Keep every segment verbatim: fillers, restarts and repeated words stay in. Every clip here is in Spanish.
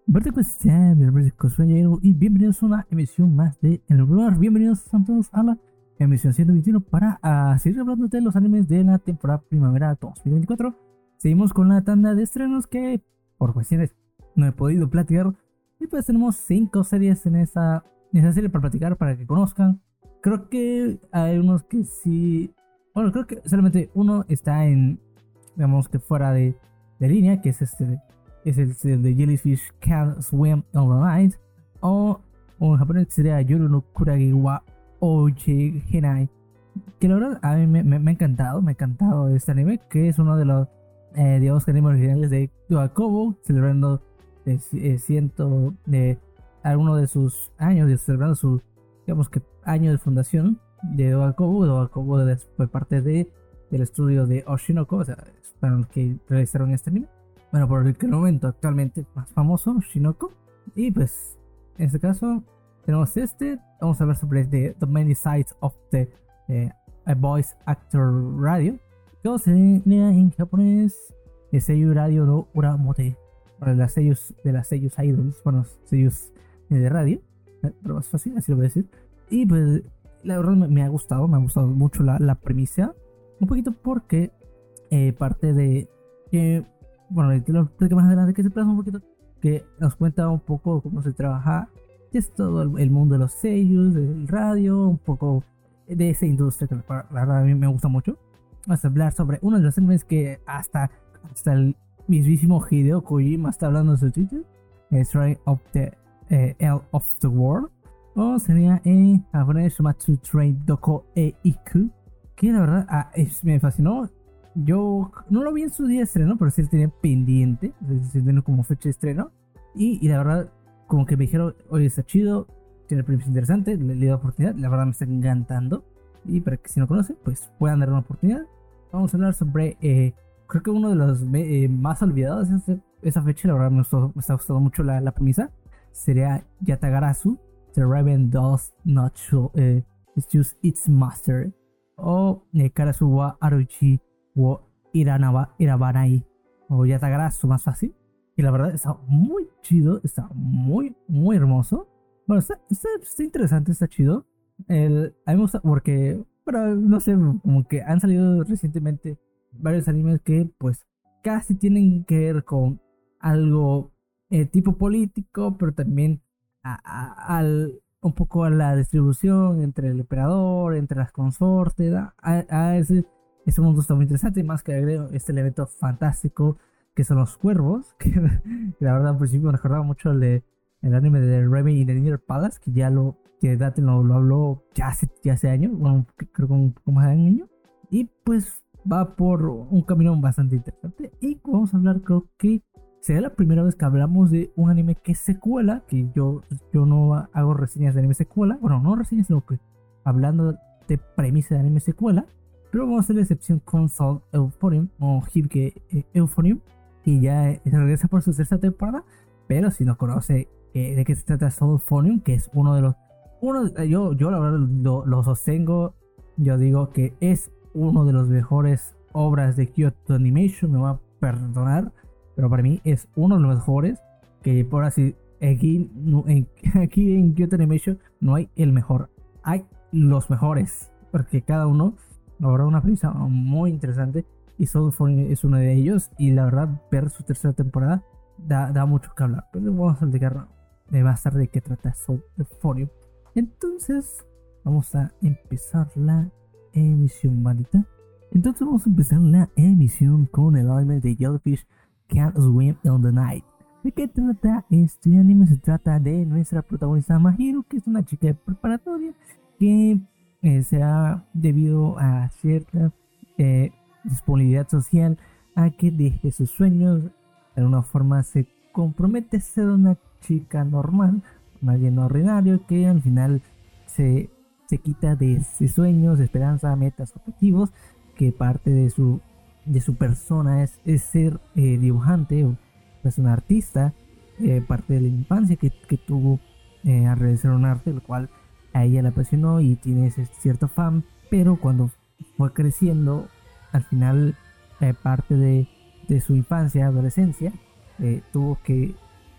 Verte pues ya, bienvenidos y bienvenidos a una emisión más de El Blur. Bienvenidos a todos a la emisión ciento veintiuno para uh, seguir hablando de los animes de la temporada primavera dos mil veinticuatro. Seguimos con la tanda de estrenos que por cuestiones no he podido platicar. Y pues tenemos cinco series en esa, en esa serie para platicar, para que conozcan. Creo que hay unos que sí... Bueno, creo que solamente uno está en, digamos que fuera de, de línea, que es este... es el, el de Jellyfish Can't Swim on the Night, o, o en japonés sería Yoru no Kuragi wa Ouchi Henai, que la verdad a mí me, me, me ha encantado, me ha encantado este anime, que es uno de los eh, digamos que animes originales de Doakobo, celebrando eh, eh, ciento de alguno de sus años, de, celebrando su digamos que año de fundación de Doakobo. Doakobo fue parte de del estudio de Oshinoko, o sea, para los que realizaron este anime. Bueno, por el que el momento actualmente más famoso, Shinoko. Y pues, en este caso, tenemos este. Vamos a hablar sobre the, the Many Sides of the eh, a Voice Actor Radio. Que se lee en japonés el Seiyu Radio no Uramote. Para las sellos de las sellos idols, bueno, sellos eh, de radio. Pero más fácil, así lo voy a decir. Y pues, la verdad me, me ha gustado, me ha gustado mucho la, la premisa. Un poquito porque eh, parte de que bueno, te lo explico más adelante, que se plasma un poquito, que nos cuenta un poco cómo se trabaja, que es todo el, el mundo de los sellos, del radio, un poco de esa industria que la verdad a mí me gusta mucho. Vamos a hablar sobre uno de los animes que hasta, hasta el mismísimo Hideo Kojima está hablando en su Twitter, Train of the eh, L of the World, o sería en japonés Shumatsu Train Doko e Iku, que la verdad ah, es, me fascinó. Yo no lo vi en su día de estreno, pero sí lo tenía pendiente, sí tenía como fecha de estreno. Y, y la verdad, como que me dijeron, oye, está chido, tiene premios interesantes, le, le doy oportunidad, la verdad me está encantando. Y para que si no conocen, pues puedan darle una oportunidad. Vamos a hablar sobre, eh, creo que uno de los eh, más olvidados de esa, esa fecha, la verdad me, gustó, me está gustando mucho la, la premisa, sería Yatagarasu, The Raven Does Not Show, eh, Choose Its Master, o eh, Karasuwa Aruchi o Iranaba, Irabanai o Yatagarasu, más fácil. Y la verdad está muy chido, está muy, muy hermoso. Bueno, está, está, está interesante, está chido. El, a mí me gusta porque, pero no sé, como que han salido recientemente varios animes que pues casi tienen que ver con algo eh, tipo político, pero también a, a, al, un poco a la distribución entre el emperador, entre las consortes, a, a ese Este mundo está muy interesante, y más que agrego este elemento fantástico que son los cuervos, que, que la verdad al principio me recordaba mucho el, de, el anime de Raven y the Nether Palace, que ya lo, que Date lo, lo habló ya hace, ya hace años, bueno, creo que un poco más de un año, y pues va por un camino bastante interesante. Y vamos a hablar, creo que será la primera vez que hablamos de un anime que es secuela, que yo, yo no hago reseñas de anime secuela, bueno, no reseñas, sino que hablando de premisa de anime secuela. Pero vamos a hacer la excepción con Soul Euphonium o Hibike Euphonium, que ya regresa por su tercera temporada. Pero si no conoce eh, de qué se trata Soul Euphonium, que es uno de los. Uno, yo, yo la verdad lo, lo sostengo. Yo digo que es uno de los mejores obras de Kyoto Animation. Me va a perdonar, pero para mí es uno de los mejores. Que por así, aquí, en, aquí en Kyoto Animation no hay el mejor, hay los mejores, porque cada uno logró una premisa muy interesante y Soul Euphonium es uno de ellos. Y la verdad, ver su tercera temporada da, da mucho que hablar. Pero vamos a platicar de más tarde de qué trata Soul Euphonium. Entonces, vamos a empezar la emisión, bandita. Entonces, vamos a empezar la emisión con el anime de Jellyfish Can't Swim on the Night. ¿De qué trata este anime? Se trata de nuestra protagonista Mahiro, que es una chica de preparatoria que Eh, será debido a cierta eh, disponibilidad social a que deje sus sueños. De alguna forma se compromete a ser una chica normal, alguien ordinario, que al final se, se quita de sus sueños, esperanza, metas, objetivos, que parte de su, de su persona es, es ser eh, dibujante o es un artista, eh, parte de la infancia que, que tuvo eh, a realizar un arte, el cual a ella le apasionó y tiene ese cierto fan, pero cuando fue creciendo, al final eh, parte de, de su infancia, adolescencia, eh, tuvo que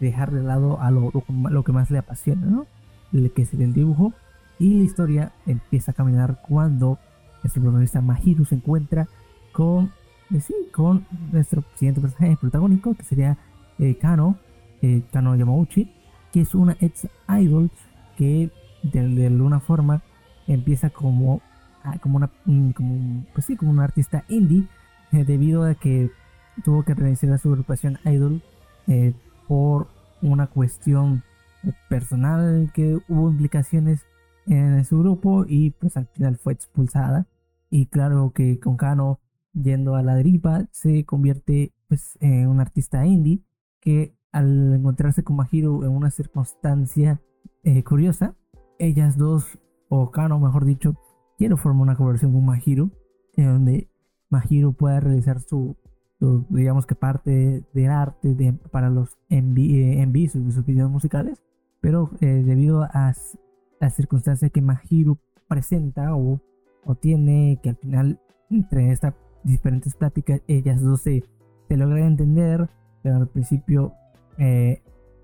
dejar de lado a lo, lo, lo que más le apasiona, ¿no? El que es el dibujo. Y la historia empieza a caminar cuando nuestro protagonista Mahiru se encuentra con, eh, sí, con nuestro siguiente personaje protagónico, que sería eh, Kano, eh, Kano Yamauchi, que es una ex idol que de, de alguna forma empieza como, como una como, pues sí, como un artista indie, eh, debido a que tuvo que renunciar a su agrupación idol eh, por una cuestión personal, que hubo implicaciones en su grupo y pues al final fue expulsada. Y claro que con Kano yendo a la deriva se convierte pues en un artista indie que al encontrarse con Mahiru en una circunstancia eh, curiosa, ellas dos, o Kano mejor dicho, quiere formar una colaboración con Mahiru en donde Mahiru pueda realizar su, su digamos que parte del arte de, para los M V, sus, sus videos musicales, pero eh, debido a las circunstancias que Mahiru presenta o, o tiene, que al final entre estas diferentes pláticas ellas dos se, se logran entender, pero al principio eh,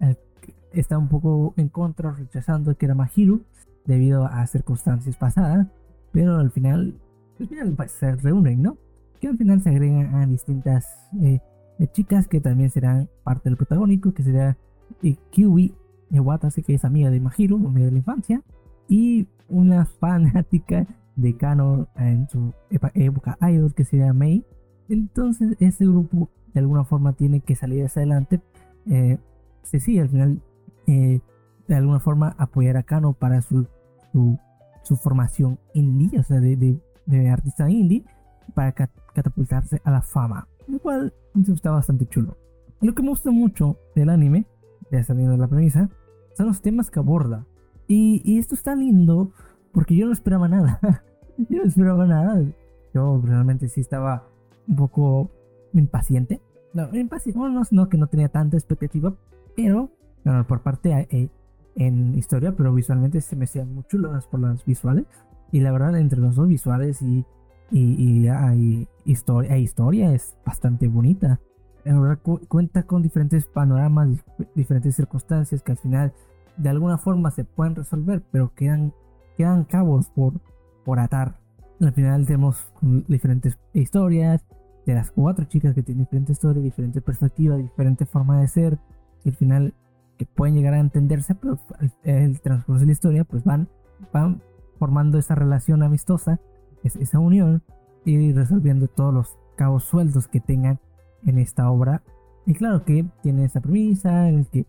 está un poco en contra, rechazando que era Mahiru debido a circunstancias pasadas, pero al final, al final pues, se reúnen, ¿no? Que al final se agregan a distintas eh, chicas que también serán parte del protagónico, que será eh, Kyubi Watase, que es amiga de Mahiru, amiga de la infancia, y una fanática de Kano en su época idol, que sería Mei. Entonces este grupo de alguna forma tiene que salir hacia adelante. Eh, sí, sí, al final eh, de alguna forma apoyar a Kano para su, su, su formación indie, o sea, de, de, de artista indie, para cat catapultarse a la fama, lo cual está bastante chulo. Lo que me gusta mucho del anime, ya saliendo de la premisa, son los temas que aborda. Y, y esto está lindo porque yo no esperaba nada. Yo no esperaba nada. Yo realmente sí estaba un poco impaciente. No, impaciente, bueno, no, no que no tenía tanta expectativa, pero bueno, por parte eh, en historia, pero visualmente se me hacían muy chulos por las visuales. Y la verdad, entre los dos visuales y, y, y hay historia, hay historia es bastante bonita. La verdad, cu cuenta con diferentes panoramas, dif diferentes circunstancias que al final de alguna forma se pueden resolver, pero quedan, quedan cabos por, por atar. Al final tenemos diferentes historias de las cuatro chicas que tienen diferentes historias, diferentes perspectivas, diferentes formas de ser, y al final que pueden llegar a entenderse, pero el transcurso de la historia pues van, van formando esa relación amistosa, esa unión, y resolviendo todos los cabos sueltos que tengan en esta obra. Y claro que tiene esa premisa en el que,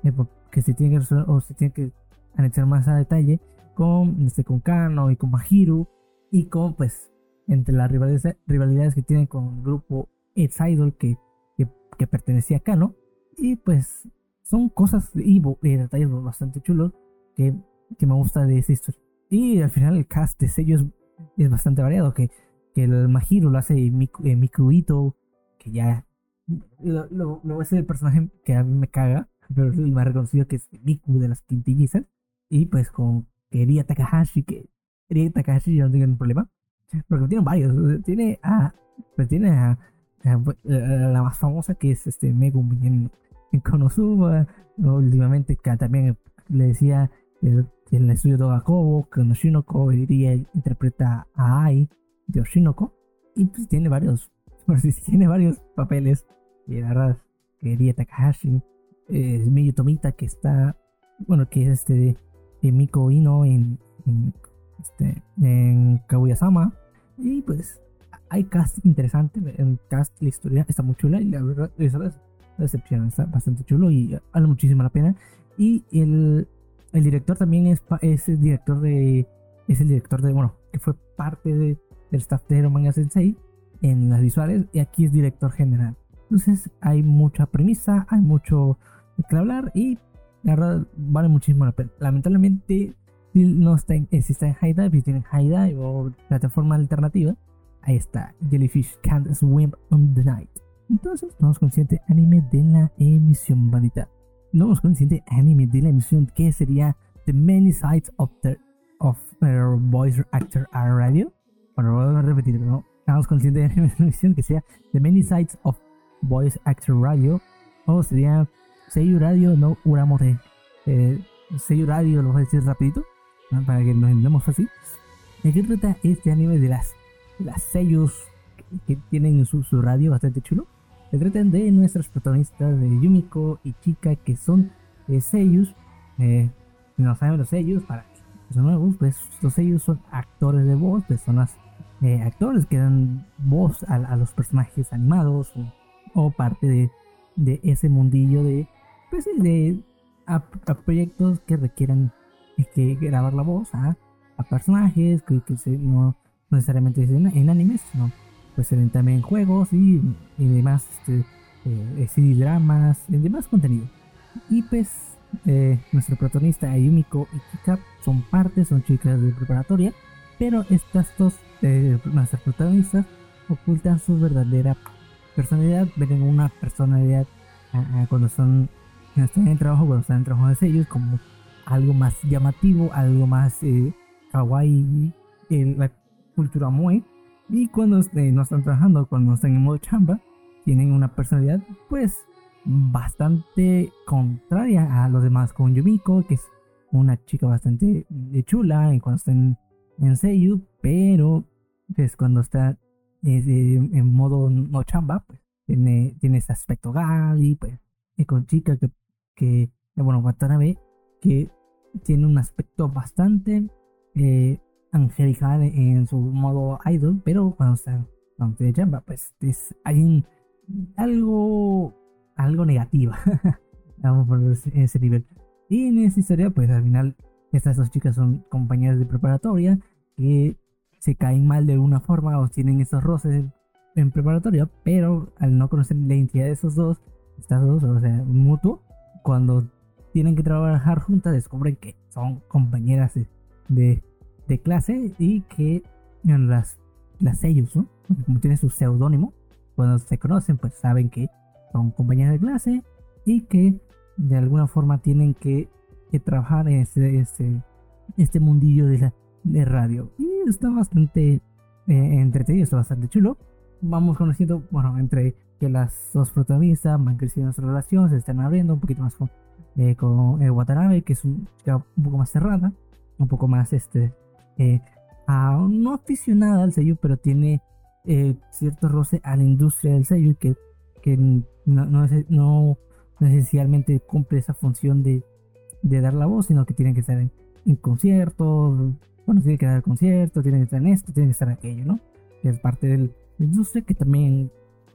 que se tiene que resolver, o se tiene que anexar más a detalle con, este, con Kano y con Mahiru, y con pues entre las rivalidades, rivalidades que tienen con el grupo Ex Idol que, que, que pertenecía a Kano. Y pues son cosas y, y detalles bastante chulos que, que me gusta de esa historia. Y al final el cast de sello es, es bastante variado, que, que el Mahiru lo hace Miku, eh, Miku Ito, que ya lo, lo, lo es el personaje que a mí me caga, pero es el más reconocido, que es Miku de las quintillizas. Y pues con Ria Takahashi, que Ria Takahashi yo no tengo ningún problema, porque tiene varios. Tiene a, pues tiene a, a, a la más famosa, que es este Megumi en, en Konosuba. Últimamente que también le decía el, el estudio de Ogakobo, que Oshinoko Ria interpreta a Ai de Oshinoko. Y pues tiene varios, tiene varios papeles. Y la verdad, que Ria Takahashi, eh, Miyu Tomita, que está, bueno, que es este de Miko Ino en, en, este, en Kaguya-sama. Y pues hay cast interesante. El cast, la historia está muy chula, y la verdad, esa es la excepción, está bastante chulo y vale muchísimo la pena. Y el, el director también es, es el director de, es el director de, bueno, que fue parte de, del staff de Hero Manga Sensei en las visuales, y aquí es director general. Entonces hay mucha premisa, hay mucho de que hablar, y la verdad vale muchísimo la pena. Lamentablemente si no está en, si está en HIDIVE, si tienen HIDIVE o plataforma alternativa, ahí está Jellyfish Can't Swim on the Night. Entonces vamos con el siguiente anime de la emisión, bandita. Vamos con el siguiente anime de la emisión, que sería The Many Sides of the of uh, Voice Actor Radio. Bueno, voy a repetir, ¿no? Vamos con el siguiente anime de la emisión, que sería The Many Sides of Voice Actor Radio, o sería Seiyu Radio no Uramote. Eh, Seiyu Radio, lo voy a decir rapidito, ¿no? Para que nos entendamos así. ¿De qué trata este anime de las, las seiyus que, que tienen su, su radio bastante chulo? Se tratan de nuestras protagonistas de Yumiko y Chika, que son eh, seiyus. Eh, si no saben los seiyus, para que son nuevos, pues los seiyus son actores de voz, personas, eh, actores que dan voz a, a los personajes animados o, o parte de, de ese mundillo de, pues, de a, a proyectos que requieran eh, que grabar la voz a, a personajes que, que se, no, no necesariamente en, en animes, sino pues también en juegos y, y demás, este, eh, C D dramas y demás contenido. Y pues eh, nuestro protagonista Yumiko y Chika son partes, son chicas de preparatoria, pero estas dos, eh, nuestras protagonistas, ocultan su verdadera personalidad, ven una personalidad uh, uh, cuando son cuando están en el trabajo, cuando están en el trabajo de sellos, como algo más llamativo, algo más eh, kawaii, eh, la cultura moe. Y cuando eh, no están trabajando, cuando están en modo chamba, tienen una personalidad pues bastante contraria a los demás, con Yumiko, que es una chica bastante eh, chula y cuando está en, en Seiyu, pero pues cuando está eh, en modo no chamba, pues tiene, tiene ese aspecto gali, pues, y con Chika que, que eh, bueno, Watanabe, que tiene un aspecto bastante eh, angelical en su modo idol, pero cuando está cuando tiene chamba, pues es, hay un, algo algo negativa. Vamos por ese, ese nivel. Y en esta historia, pues al final estas dos chicas son compañeras de preparatoria que se caen mal de alguna forma o tienen esos roces en, en preparatoria, pero al no conocer la identidad de esos dos, estas dos, o sea, mutuo, cuando tienen que trabajar juntas descubren que son compañeras de, de, de clase y que bueno, las, las ellos, ¿no? Como tienen su seudónimo, cuando se conocen, pues saben que son compañeras de clase y que de alguna forma tienen que, que trabajar en este, este, este mundillo de, la, de radio. Y está bastante eh, entretenido, está bastante chulo. Vamos conociendo, bueno, entre que las dos protagonistas van creciendo su relación, se están abriendo un poquito más con, eh, con eh, Watanabe, que es una chica un poco más cerrada, un poco más, este, eh, a, no aficionada al sello, pero tiene eh, cierto roce a la industria del sello que que no, no, no esencialmente cumple esa función de, de dar la voz, sino que tienen que estar en, en conciertos, bueno, tienen que dar conciertos, tienen que estar en esto, tienen que estar en aquello, ¿no? Que es parte de la industria que también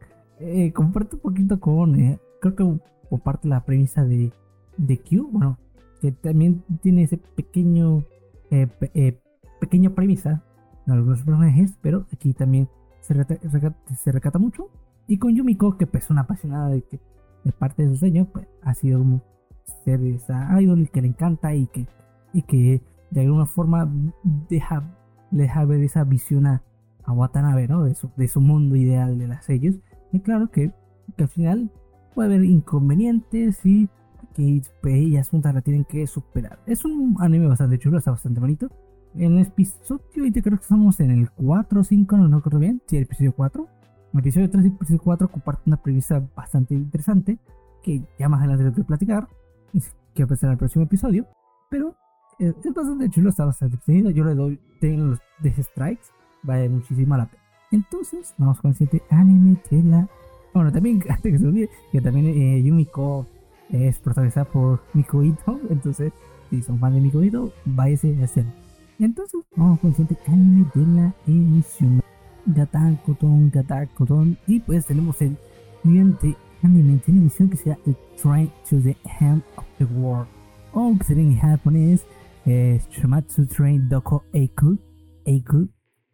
eh, comparte un poquito con, eh, creo que por parte de la premisa de, de Q, bueno, que también tiene ese pequeño, eh, pe, eh, pequeña premisa en algunos personajes, pero aquí también se, reta, se recata mucho. Y con Yumiko, que pues una apasionada de que de parte de su sueño, pues ha sido como ser esa idol que le encanta y que, y que de alguna forma deja, deja ver esa visión a, a Watanabe, ¿no? De su, de su mundo ideal de las sellos. Y claro que, que al final puede haber inconvenientes y que pues, ellas juntas la tienen que superar. Es un anime bastante chulo, está bastante bonito. En el episodio, creo que estamos en el cuatro o cinco, no, no recuerdo bien, sí, el episodio cuatro. El episodio tres y el episodio cuatro comparten una premisa bastante interesante que ya más adelante tengo que platicar, que va a pasar en el próximo episodio, pero eh, es bastante chulo, está bastante entretenido. Yo le doy tengo los diez strikes, vale muchísimo la pena. Entonces vamos con el siguiente anime de la... Bueno, también antes que se olvide que también eh, Yumiko es protagonizada por Miko Ito, entonces si son fan de Miko Ito, váyase a hacer. Entonces vamos con el siguiente anime de la emisión. Gatakoton, Gatakoton. Y pues tenemos el siguiente anime en televisión que será The Train to the End of the World, o que sería en japonés eh, Shumatsu Train Doko Eiku Eiku.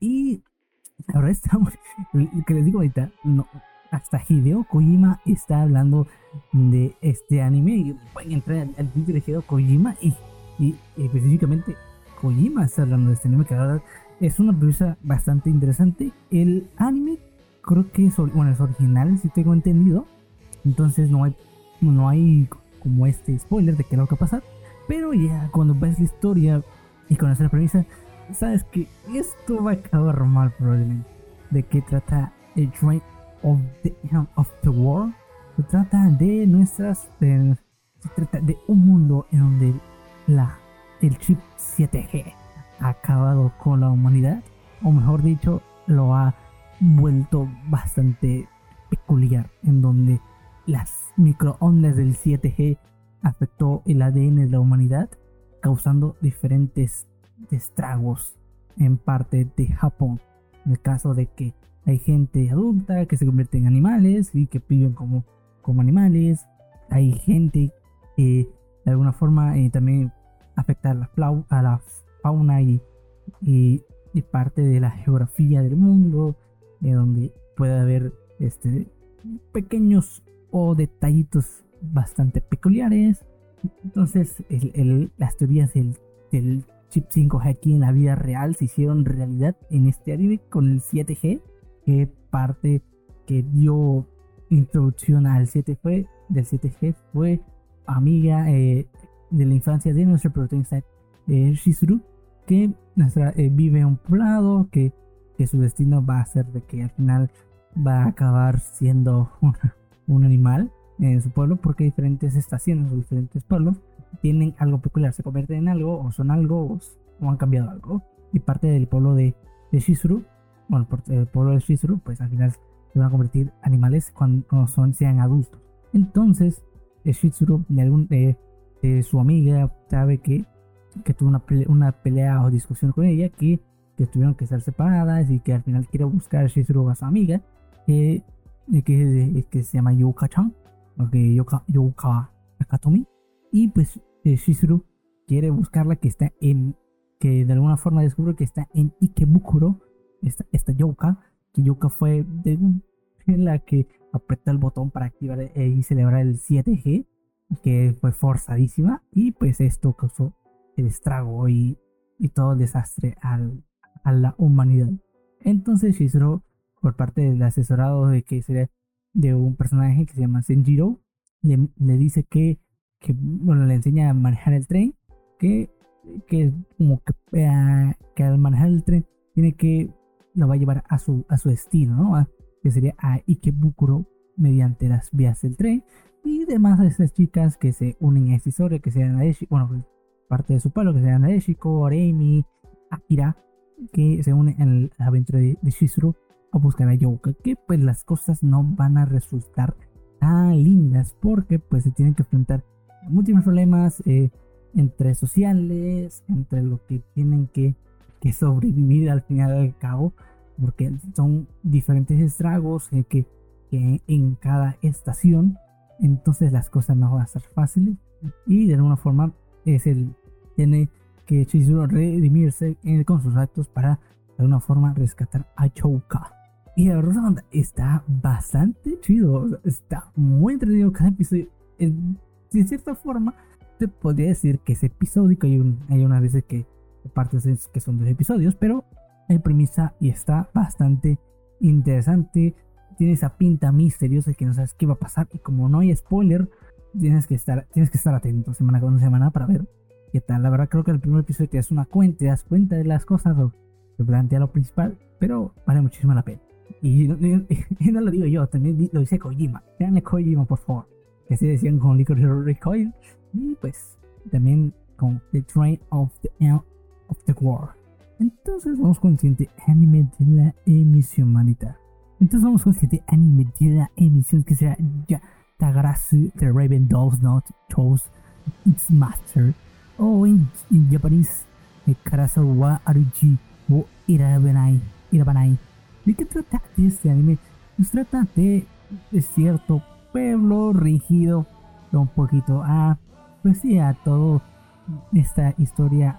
Y ahora estamos, que les digo ahorita, no, hasta Hideo Kojima está hablando de este anime y pueden entrar al, al vídeo de Hideo Kojima y, y, y específicamente Kojima está hablando de este anime, que ahora es una premisa bastante interesante. El anime creo que es, bueno, es original, si tengo entendido. Entonces no hay, no hay como este spoiler de qué es lo que va a pasar. Pero ya cuando ves la historia y conoces la premisa, sabes que esto va a acabar mal probablemente. ¿De qué trata el Train of the End of the World? Se trata de nuestras, de Se trata de un mundo en donde la, el chip siete G ha acabado con la humanidad, o mejor dicho, lo ha vuelto bastante peculiar, en donde las microondas del siete G afectó el A D N de la humanidad, causando diferentes estragos en parte de Japón. En el caso de que hay gente adulta que se convierte en animales y que viven como, como animales, hay gente que de alguna forma eh, también afecta a la, flau a la fauna y, y, y parte de la geografía del mundo, eh, donde puede haber este, pequeños o detallitos bastante peculiares. Entonces el, el, las teorías del, del chip cinco G aquí en la vida real se hicieron realidad en este anime con el siete G, que parte que dio introducción al siete G, del siete G fue amiga eh, de la infancia de nuestra protagonista eh, Chizuru, que nuestra, eh, vive en un poblado, que, que su destino va a ser de que al final va a acabar siendo un, un animal en su pueblo, porque diferentes estaciones o diferentes pueblos tienen algo peculiar, se convierten en algo o son algo o, o han cambiado algo. Y parte del pueblo de, de Chizuru, bueno, el pueblo de Chizuru, pues al final se van a convertir en animales cuando, cuando son, sean adultos. Entonces Chizuru de, algún, de, de su amiga sabe que, que tuvo una pelea, una pelea o discusión con ella, que, que tuvieron que estar separadas y que al final quiere buscar a Chizuru a su amiga, que, que, que se llama Yuka-chan, o que Yuka, Yuka Nakatomi. Y pues eh, Chizuru quiere buscarla, que está en, que de alguna forma descubre que está en Ikebukuro, esta, esta Yuka, que Yuka fue de la que apretó el botón para activar eh, y celebrar el siete G, que fue forzadísima, y pues esto causó el estrago y, y todo el desastre al, a la humanidad. Entonces Chizuru, por parte del asesorado de que sería de un personaje que se llama Senjiro, le, le dice que, que, bueno, le enseña a manejar el tren, que, que como que, eh, que al manejar el tren tiene que, lo va a llevar a su, a su destino, ¿no? A, que sería a Ikebukuro mediante las vías del tren, y demás de esas chicas que se unen a esta historia, que sean Adeshi, bueno, parte de su pueblo, que sean Adeshiko, Reimi, Akira, que se unen en la aventura de, de Chizuru a buscar a Yuka, que pues las cosas no van a resultar tan lindas, porque pues se tienen que enfrentar a múltiples problemas eh, entre sociales, entre lo que tienen que, que sobrevivir al final del cabo, porque son diferentes estragos eh, que, que en cada estación, entonces las cosas no van a ser fáciles, y de alguna forma es el tiene que Chizuru redimirse eh, con sus actos para de alguna forma rescatar a Yuka. Y la verdad está bastante chido, está muy entretenido cada episodio. En, de cierta forma te podría decir que es episódico, hay, un, hay unas veces que partes que son dos episodios, pero hay premisa y está bastante interesante. Tiene esa pinta misteriosa que no sabes qué va a pasar, y como no hay spoiler, tienes que estar, tienes que estar atento semana con semana para ver qué tal. La verdad creo que el primer episodio te das una cuenta, te das cuenta de las cosas o te plantea lo principal, pero vale muchísimo la pena. Y, y, y no lo digo yo, también lo dice Kojima. Veanle Kojima, por favor. Que así decían con Licorice Recoil. Y pues también con The Train of the End of the War. Entonces vamos con el siguiente anime de la emisión, manita. Entonces vamos con el siguiente anime de la emisión, que será Yatagarasu The Raven Does Not Chose Its Master. O en, en japonés, Karasawa wa Aruji wo Irabanai. Irabanai. ¿De qué trata este anime? Nos trata de, de cierto pueblo ringido un poquito a, pues sí, a todo esta historia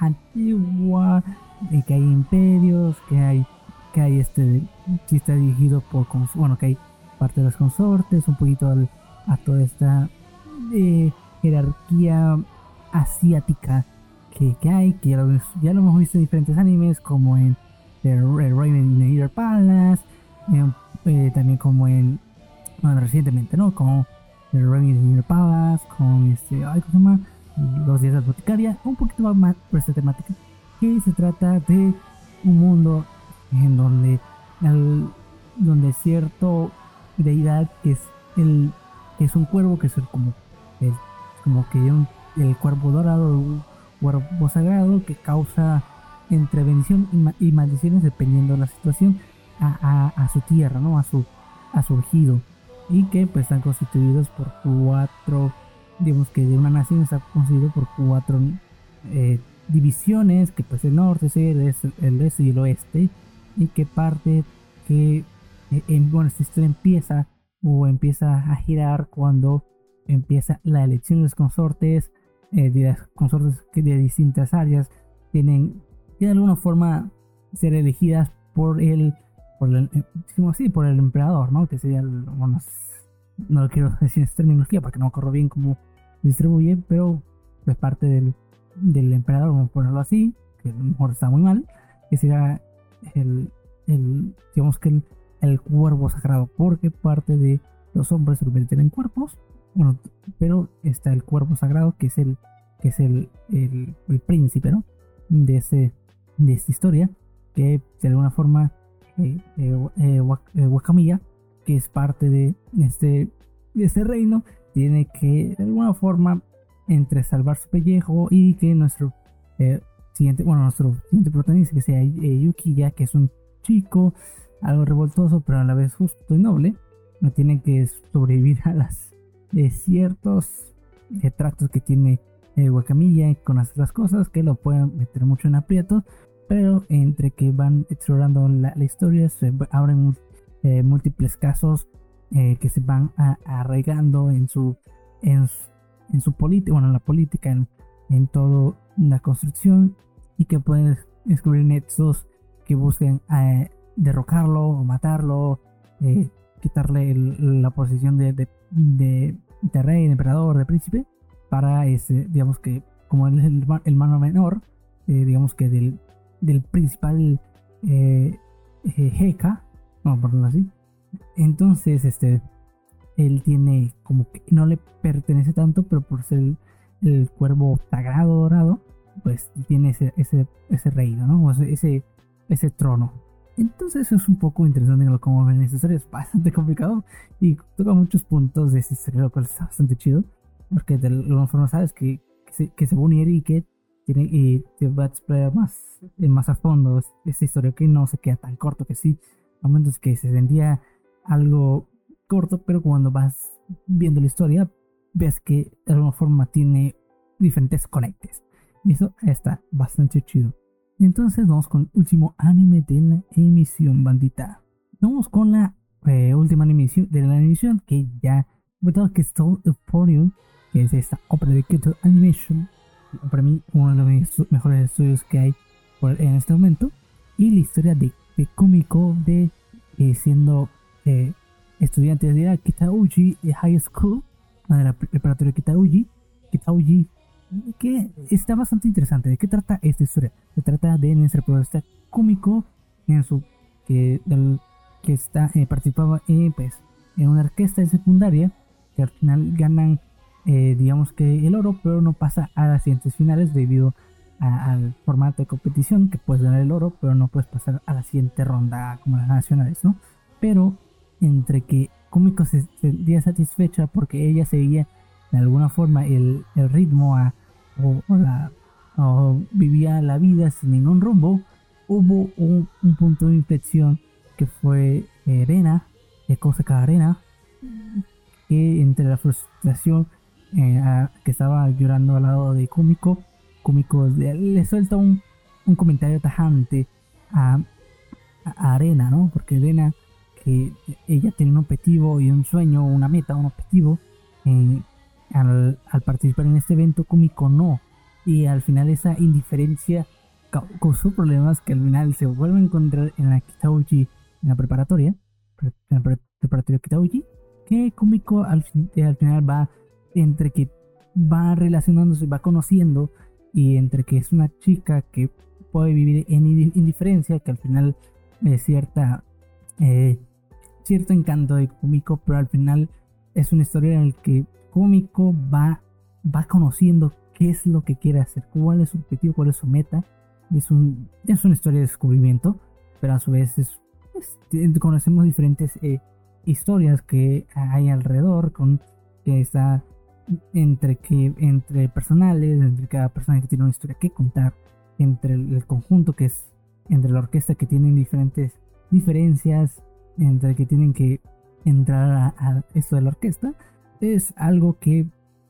antigua de que hay imperios, que hay, que hay este, que está dirigido por, bueno, que hay parte de los consortes, un poquito al, a toda esta eh, jerarquía asiática que, que hay, que ya lo, ya lo hemos visto en diferentes animes, como en The Raven in the Inner Palace, eh, eh, también como en, bueno, recientemente, ¿no? Como The Raven in the Inner Palace, con este, ay, ¿cómo se llama? Los días de la boticaria, un poquito más, más por esta temática, que se trata de un mundo en donde, el, donde cierto deidad que es el, que es un cuervo, que es el, como el como que un, el cuervo dorado, un cuervo sagrado que causa entre bendición y, ma y maldiciones dependiendo de la situación a, a, a su tierra, ¿no? A su, a su ejido. Y que pues están constituidos por cuatro, digamos que de una nación está constituido por cuatro eh, divisiones, que pues el norte, el este, el este y el oeste, y que parte que, eh, en, bueno, esta historia empieza o empieza a girar cuando empieza la elección de los consortes, eh, de las consortes que de distintas áreas tienen que de alguna forma ser elegidas por el, por el, eh, digamos así, por el emperador, ¿no? Que sería, el, bueno, no lo quiero decir en esta terminología porque no me acuerdo bien cómo distribuye, pero es parte del, del emperador, vamos a ponerlo así, que a lo mejor está muy mal, que sería el, el digamos que el, el cuervo sagrado, porque parte de los hombres se convierten en cuervos, bueno, pero está el cuervo sagrado que es el que es el, el, el príncipe, ¿no? De ese de esta historia, que de alguna forma eh, eh, eh, eh, Guacamilla, que es parte de este, de este reino, tiene que de alguna forma entre salvar su pellejo y que nuestro eh, siguiente, bueno, nuestro siguiente protagonista, que sea eh, Yuki, ya que es un chico algo revoltoso pero a la vez justo y noble, no tiene que sobrevivir a las de ciertos eh, tratos que tiene eh, Guacamilla con otras cosas que lo pueden meter mucho en aprietos, pero entre que van explorando la, la historia se abren eh, múltiples casos eh, que se van a, arraigando en su en, en su política, bueno, en la política, en, en toda la construcción, y que pueden descubrir nexos que busquen eh, derrocarlo o matarlo, eh, quitarle el, la posición de, de, de, de rey, de emperador, de príncipe, para ese, digamos que como él es el hermano menor, eh, digamos que del, del principal eh, eh, Heka, vamos a ponerlo así. Entonces, este, él tiene como que no le pertenece tanto, pero por ser el, el cuervo sagrado dorado, pues tiene ese, ese, ese reino, ¿no? O ese, ese, ese trono. Entonces es un poco interesante como ven esta historia, es bastante complicado y toca muchos puntos de esta historia, lo cual está bastante chido, porque de alguna forma sabes que, que, se, que se va a unir y que tiene, y te va a explorar más, más a fondo esta historia, que no se queda tan corto, que sí, a momentos que se sentía algo corto, pero cuando vas viendo la historia ves que de alguna forma tiene diferentes conectes y eso está bastante chido. Entonces vamos con el último anime de la emisión, bandita. Vamos con la eh, última animación de la emisión, que ya que es Soul Euphorium, que es esta obra de Kyoto Animation, para mí uno de los mejores estudios que hay por, en este momento, y la historia de, de Kumiko de eh, siendo eh, estudiante de la Kitauji High School, de la preparatoria Kitauji, Kitauji, que está bastante interesante. ¿De qué trata esta historia? Se trata de nuestra protagonista Kumiko, en su, que, del, que está, eh, participaba eh, pues, en una orquesta de secundaria, que al final ganan, eh, digamos que el oro, pero no pasa a las siguientes finales debido a, al formato de competición, que puedes ganar el oro, pero no puedes pasar a la siguiente ronda como las nacionales, ¿no? Pero entre que Kumiko se sentía satisfecha porque ella seguía de alguna forma el, el ritmo a O, o, la, o vivía la vida sin ningún rumbo, hubo un, un punto de inflexión que fue eh, Rena, de Kosaka Arena, que entre la frustración eh, a, que estaba llorando al lado de Kumiko, Kumiko le, le suelta un, un comentario tajante a, a Arena, ¿no? Porque Arena, que ella tenía un objetivo y un sueño, una meta, un objetivo, eh, Al, al participar en este evento, Kumiko no, y al final esa indiferencia causó problemas que al final se vuelven a encontrar en la Kitauji, en la preparatoria, en la preparatoria Kitauji, que Kumiko al, al final va entre que va relacionándose, va conociendo, y entre que es una chica que puede vivir en indiferencia, que al final es cierta eh, cierto encanto de Kumiko, pero al final es una historia en la que Kumiko va, va conociendo qué es lo que quiere hacer, cuál es su objetivo, cuál es su meta. Es, un, es una historia de descubrimiento, pero a su vez es, es, conocemos diferentes eh, historias que hay alrededor, con que está entre que entre personales, entre cada persona que tiene una historia que contar, entre el, el conjunto que es, entre la orquesta que tienen diferentes diferencias, entre que tienen que entrar a, a esto de la orquesta, es algo que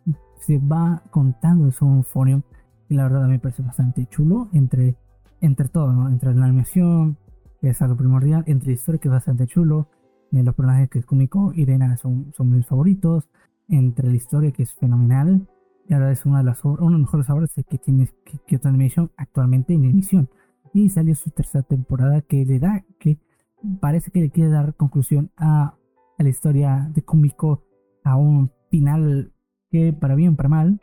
se va contando en Symphonium y la verdad a mí me parece bastante chulo entre, entre todo, ¿no? Entre la animación, que es algo primordial, entre la historia que es bastante chulo, eh, los personajes que es cómico, Irena son, son mis favoritos, entre la historia que es fenomenal, y ahora es una de las, obras, una de las mejores obras que tiene Kyoto Animation actualmente en emisión. Y salió su tercera temporada que le da, que parece que le quiere dar conclusión a, a la historia de Kumiko, a un final que para bien o para mal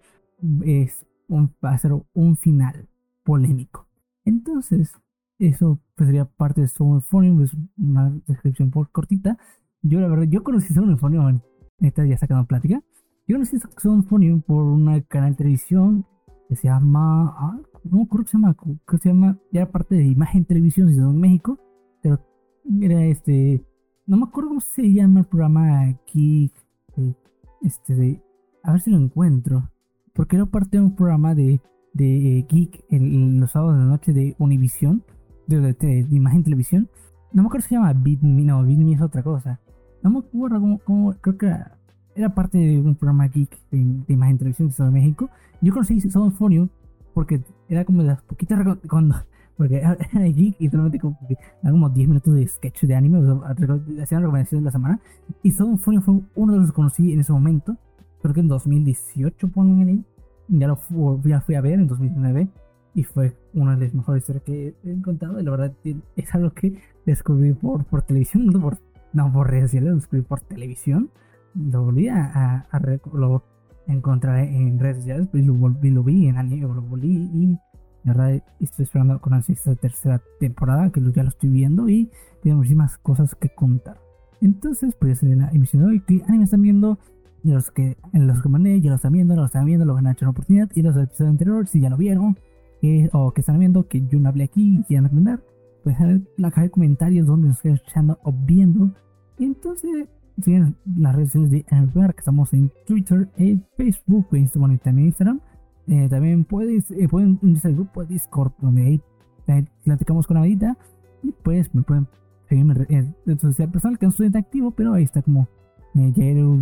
es un, va a ser un final polémico. Entonces, eso pues, sería parte de Symphonium, es una descripción por cortita. Yo la verdad, yo conocí Symphonium, esta ya sacando plática. Yo conocí Symphonium por una canal de televisión que se llama, ah, no me acuerdo que se llama, que se llama, ya era parte de Imagen Televisión de México, pero era este, no me acuerdo cómo se llama el programa aquí, eh, este de, a ver si lo encuentro, porque era parte de un programa de, de Geek en, en los sábados de la noche de Univision, de, de, de, de Imagen Televisión. No me acuerdo si se llama Beat Me, no, Beat Me es otra cosa. No me acuerdo cómo, cómo creo que era, era parte de un programa Geek de, de Imagen Televisión de Estado de México. Yo conocí Symphonium porque era como de las poquitas cuando, porque era Geek y solamente como, era como diez minutos de sketch de anime, o sea, hacían recomendaciones de la semana. Y Symphonium fue uno de los que conocí en ese momento, creo que en dos mil dieciocho, ponen ahí. Ya lo fui, ya fui a ver en dos mil diecinueve y fue una de las mejores historias que he encontrado. Y la verdad es algo que descubrí por, por televisión, no por, no por redes sociales, lo descubrí por televisión. Lo volví a, a, a lo encontrar en redes sociales, pues lo, volví, lo vi en anime, lo volví y la verdad estoy esperando con ansia esta tercera temporada, que ya lo estoy viendo y tengo muchísimas cosas que contar. Entonces, pues ya se la emisión de hoy. ¿Qué anime están viendo? De los que, en los que mandé, ya lo están viendo, lo están viendo, lo van a echar una oportunidad. Y los episodios anteriores, si ya lo vieron, que, o que están viendo, que yo no hablé aquí y quieran recomendar, pues dejar en la caja de comentarios donde nos estén escuchando o viendo. Entonces, siguen las redes sociales de Anime, que estamos en Twitter, en Facebook, en Instagram y también Instagram. Eh, también puedes, eh, pueden unirse al grupo de Discord, donde ahí eh, platicamos con la medita. Y pues me pueden seguirme en red social personal, que no estoy tan activo, pero ahí está como eh,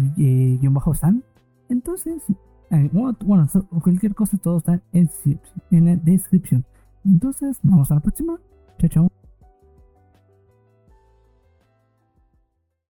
Jairo-san. Entonces, eh, bueno, so, cualquier cosa, todo está en, en la descripción. Entonces, vamos a la próxima. Chao, chao.